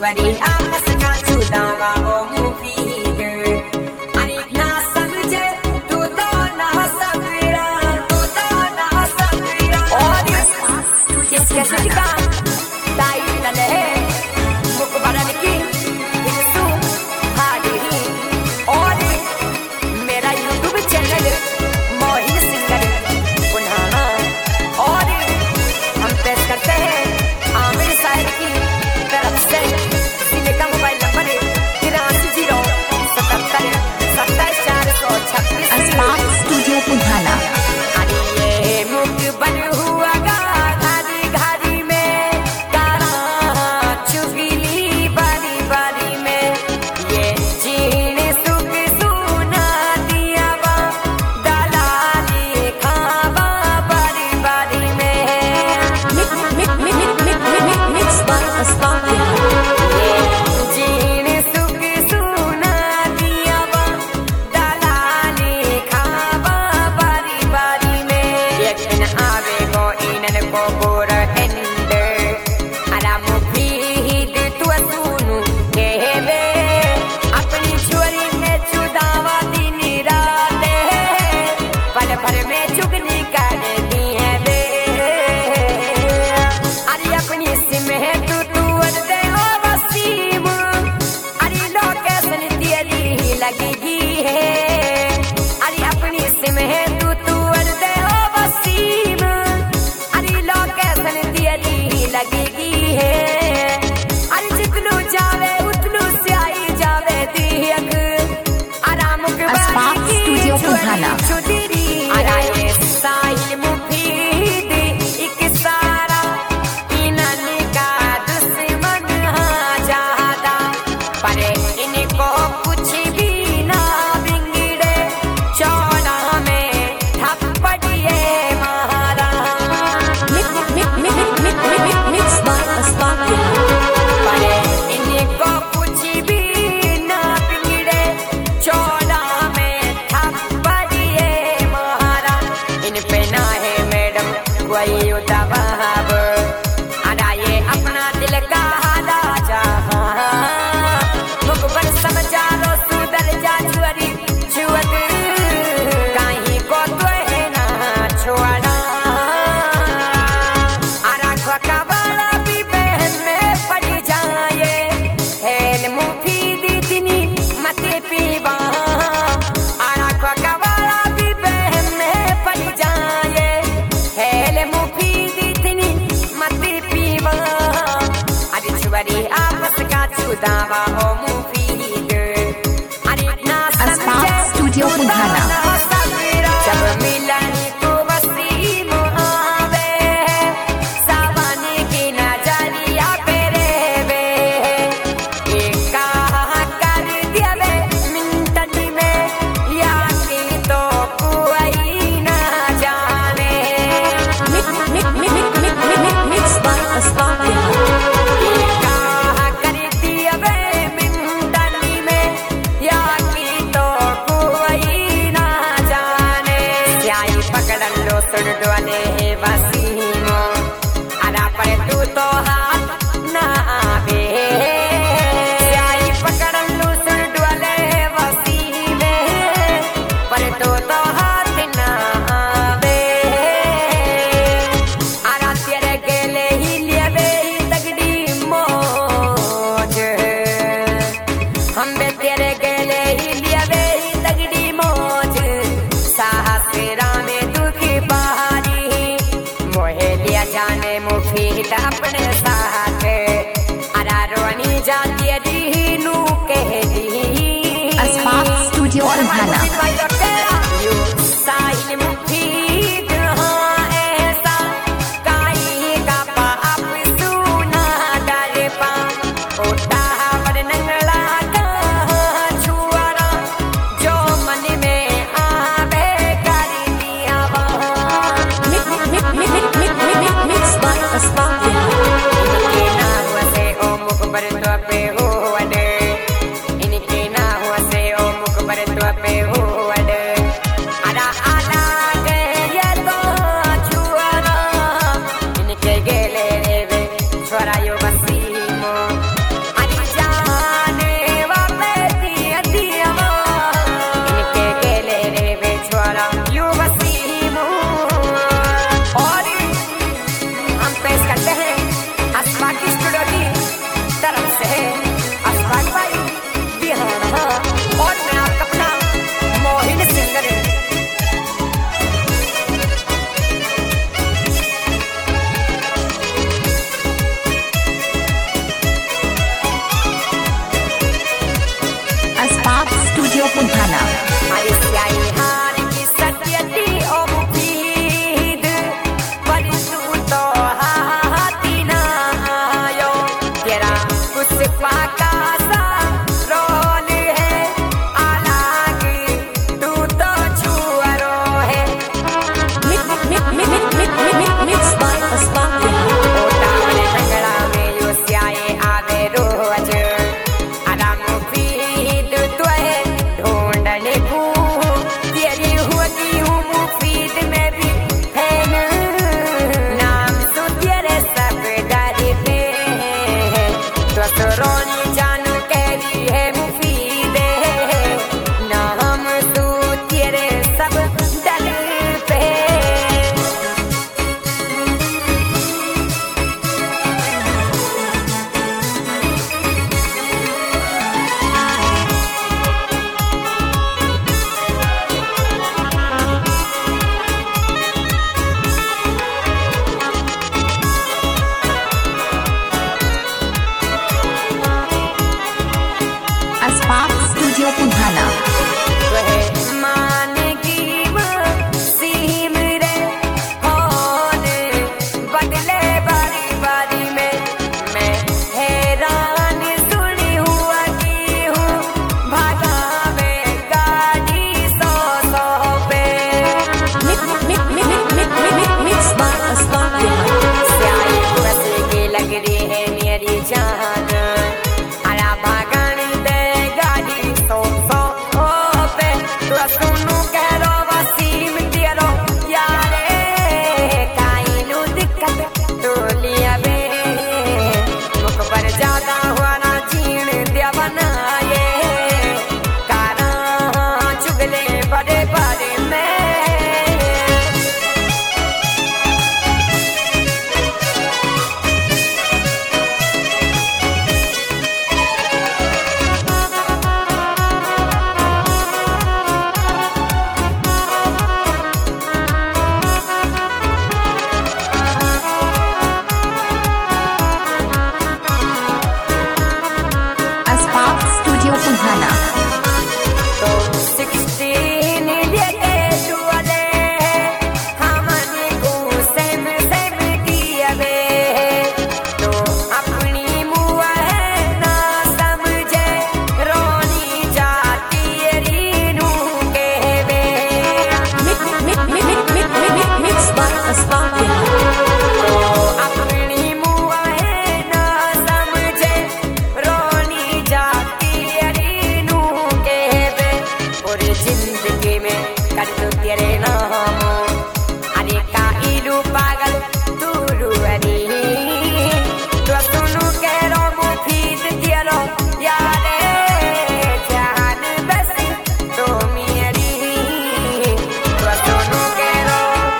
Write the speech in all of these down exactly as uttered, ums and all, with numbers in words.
Chubari amasaka chudawa o mufid Ani na samjhe tu to na sabira tu to na sabira aur iske sidka dai tale mukbaran ki su hadi aur mera YouTube channel Mohit singer पुनः और हम पेश करते हैं आमिर साहिब की तरफ से जिले का मोबाइल नंबर तिरासी जीरो सतहत्तर सत्ताईस चार सौ छत्तीस अस्पाक स्टूडियो पुधाना अरे ये मुख बन हुआ गा घारी घारी में तारा चुगली बारी बारी में ये चीन सुख सुना दिया बा दलाली खावा बारी बारी में मिक्स बाय अस्पाक जीन सुख सुना दिया बा दलाली खावा बारी बारी में यकीन आवे गो इनन को गोर एंड अरा मुफीद तू सुनु कहवे अपनी छोरी में चुदावा दिन रात पल भर में चुगली कर दी है बे अरे अपनी सिम है तू तू दे ओ वसीम अरे लोकेशन तेरी लगेगी है अरे अपनी सिम है तू तू दे ओ वसीम अरे लोकेशन तेरी लगेगी है अरे जितनु जावे उतनु से आई जावे दी अख आराम के अस्पाक स्टूडियो पुधाना अरे साहिल मुफीद एक सारा इनन का दुश्मन ज्यादा पर इनको कुछ भी ना बिगड़े चौड़ा में थप्पड़िए मारा मिक्स बाय अस्पाक पर इनको कुछ भी ना बिगड़े चौड़ा में थप्पड़िए मारा इन पे ना है मैडम कोई उताबाब अदा ये अपना दिल का हाला जहां मुकबर समझा लो सुधर जा छुअरी छुअत कहीं को तो है ना छोड़ा अरा खोका वाला भी बहन में पड़ जाए हेल मुफीद इतनी मत पीवा अरा खोका वाला भी बहन में पड़ जाए हेल मुफीद इतनी मत पीवा अरे छुअरी आपस का छुदावा हो मुफीद अरे ना अस्पाक स्टूडियो पुधाना जब मिलन को वसीम आवे सावानी की नजरिया पे रेवे ये कहा कर दिया वे मिनट में या की तो कोई ना जाने मिक्स बाय अस्पाक ये कहा कर दिया वे मिनट में या की तो कोई ना जाने स्याही पकड़ लो सुन डोले वसीमो अरा पर तू तो हाथ ना आवे स्याही पकड़ लो सुन डोले वसीमे पर तू तो हाथ ना आवे अरा तेरे गेले ही लेवे ही तगड़ी मौज हम बे तेरे गेले ही लेवे ही तगड़ी मौज साहसरा में दुखी पहाड़ी मोहे लिया जाने मुफीद अपने साथ अरा रोनी जाती दीनू कह दी अस्पाक स्टूडियो पुधाना साहिल मुफीद हाँ ऐसा काई का पाप सुना डर पा ओटा वर नंगला का छुआरा जो मन में आवे कर दिया वहाँ मिक्स बाय अस्पाक इनके ना हुआ से ओ मुकबर तो पे हो अडे इनके ना हुआ से ओ मुकबर तो पे हो अडे अरा आला के ये तो छुआरा इनके गेले रे छोरा यो वसीमो अरे पाका सा रोल है आलागी तू तो छुअरो है Mixed by Aspadia. ओटावले टंगड़ा में यो स्याए आवे रोज आराम मुफीद तो है ढूंढने को तेरी होती हूँ मुफीद में भी है ना नाम तो तेरे सब डरते हैं तो रोनी जानू कहती है मुफीद है नाम तो तेरे सब डरते हैं Aspak Studio Punhana. वह मानेगी वो सीम रे और बदले बारी बारी में मैं हैरान सुनी हुआ की हूँ भागा में गाड़ी सौ सौ पे Mixed by Aspadia. स्याही बस की लग रही है मेरी जान आला भागन दे गाड़ी सौ सौ पे तो सुनू करो वसीम तेरो यारे काइनु दिक्कत तो लिया बे मुख पर ज्यादा हुआ ना चीन दिया बनाए कारा चुगले बड़े बड़े में Aspak Studio Punhana. तो सिक्सटीन लेके डुअले हमने को सेम सेम किया बे तो अपनी मुआ है ना समझे रोनी जाती रीनू के बे Mixed by Aspadia. तो अपनी मुआ है ना समझे रोनी जाती रीनू के बे पूरी जिंदगी में कर दो तेरे नाम अरे का इलू पागल तू रुअरी तो सुनू के रो मुफीद तेरो यारे जान बस तो मेरी तो सुनू के रो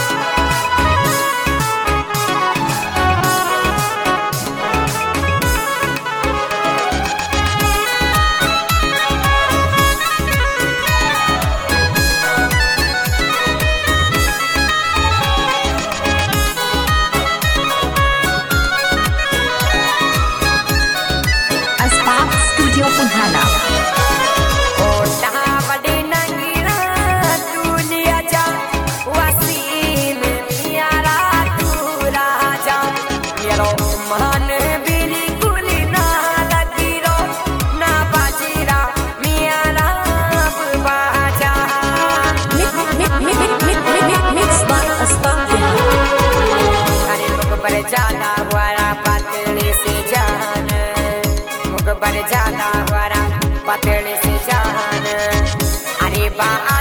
Aspak Studio Punhana. ओटा बड़ी नंगीरा तू लिया जा वसीम मियारा तू राजा मेरो मन बिल्कुल ना लगी रो ना बाजीरा मियारा बाजा Mixed by Aspadia. अरे मुख पर ज्यादा हुआ पतले से जान मुख पर ज्यादा हुआ पतले से जान अरे बा